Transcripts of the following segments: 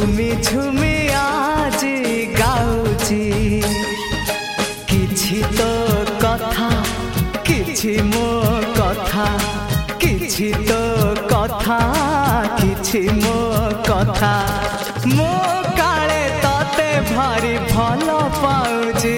ଝୁମି ଝୁମି ଆଜି ଗାଉଛି କିଛି ତ କଥା କିଛି ମୋ କଥା କିଛି ତ କଥା କିଛି ମୋ କଥା ମୋ କାଳେ ତତେ ଭାରି ଭଲ ପାଉଛି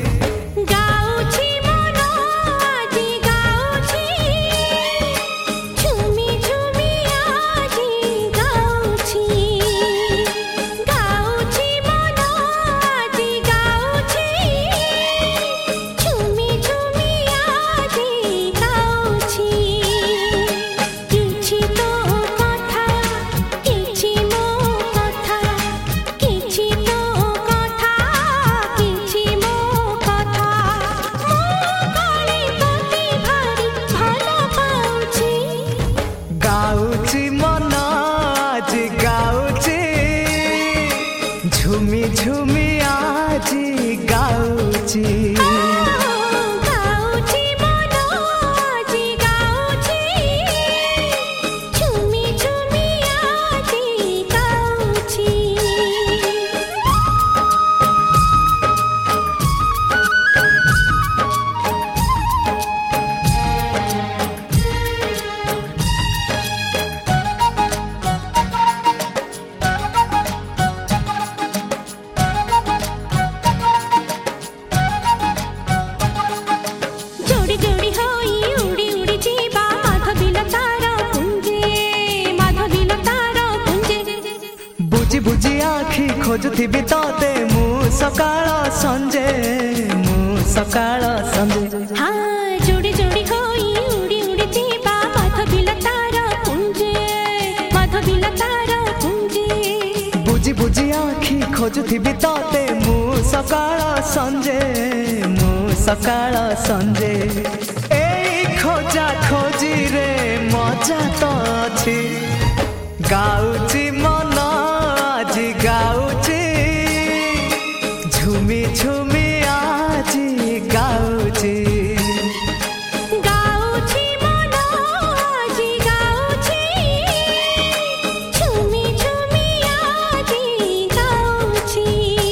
ঝুমি ঝুমি আজি গাଉଛି बुझी बुझी आखि खोजुथिबि तते मु सकाळ संजे हाँ जोड़ी जोड़ी होई उड़ी उड़ी जीवा माधविलतार पुंजे बुझी बुझी आखि खोजुथिबि तते मु सकाळ संजे एई खोजा खोजी रे मजा तो अछि गाउची मन আজি গাଉଛି ঝুমি ঝুমি আজি গাଉଛି ঝুমি ঝুমি আজি গাଉଛି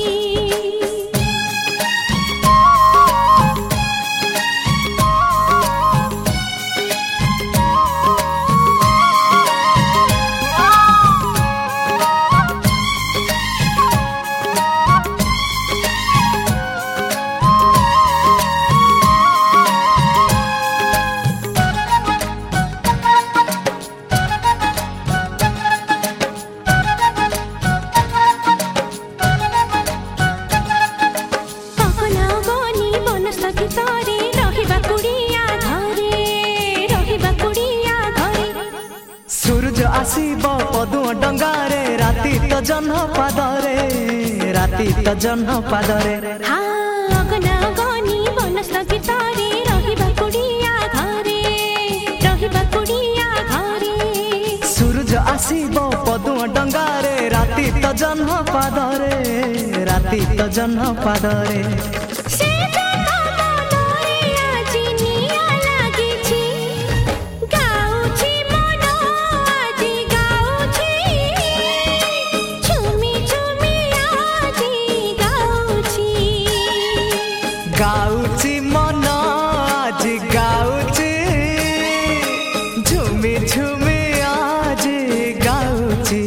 सूरज आसीब पदु डंगारे राति तो जन्ह पादरे हाँ अगना गनी बनस्थ भितरे रहिबा कुड़िया घरे सूरज आसीब पदु डंगारे राति तो जन्ह पादरे गाउची मन আজি गाउची ঝুমি ঝুমি আজি গাউची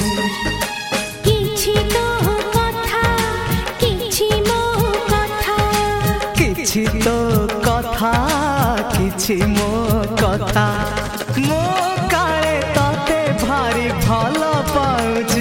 किछि तो कथा किछि मो कथा किछि तो कथा किछि मो कथा मो काळे तते भारी भल पाउछि।